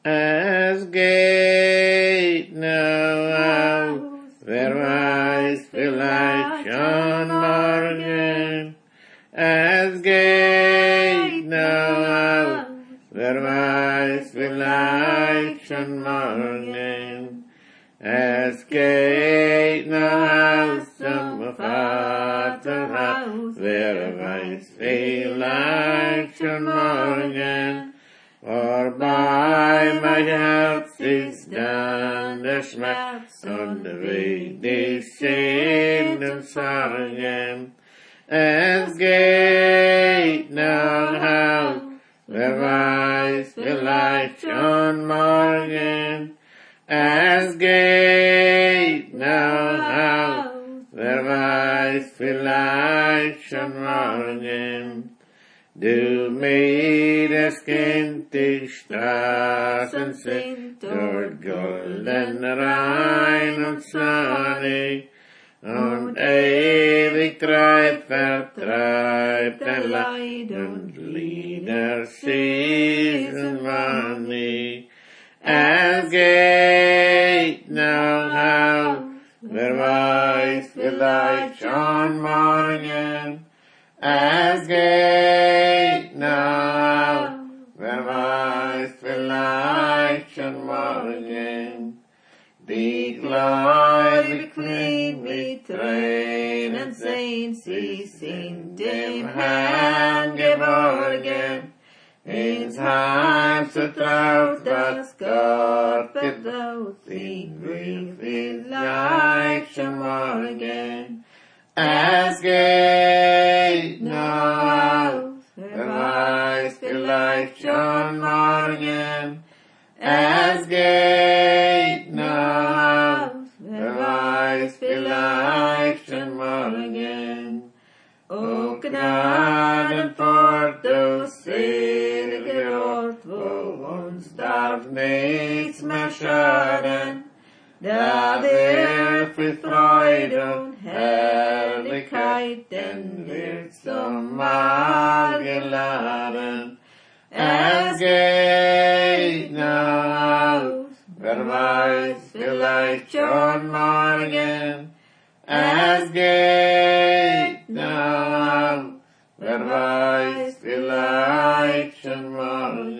Es geht nur auf, wer weiß vielleicht schon morgen. Es geht nur auf, wer weiß vielleicht schon morgen. Es geht nur aus zum Vaterhaus, wer weiß vielleicht schon morgen. Vorbei mein Herz ist dann der Schmerz und der Weg, die sehenden Sorgen. Es geht noch auf, wer weiß vielleicht schon morgen. Es geht noch auf, wer weiß vielleicht schon morgen. Du miedes Kind, die Straßen sind dort golden, rein und sonnig, und ewig vertreibt der Leid und Lieder schießen man nie. Es geht noch auf, wer weiß vielleicht schon morgen. Es geht noch auf, wer weiß vielleicht schon morgen. Die Gläubig fliehen mit Tränen sehen, sie sind dem Herrn geborgen. Ins Heim vertraut, das Gott vertraut, sie will vielleicht schon morgen. Es geht noch auf, wer weiß vielleicht schon morgen. Es geht noch auf, wer weiß vielleicht schon morgen. O Gnadenport, du seliger Ort, wo uns darf nichts mehr schaden, da wird für Freude und Herrlichkeiten wird zum Mahl geladen. Es geht noch auf, wer weiß vielleicht schon morgen. Es geht noch auf, wer weiß vielleicht schon morgen.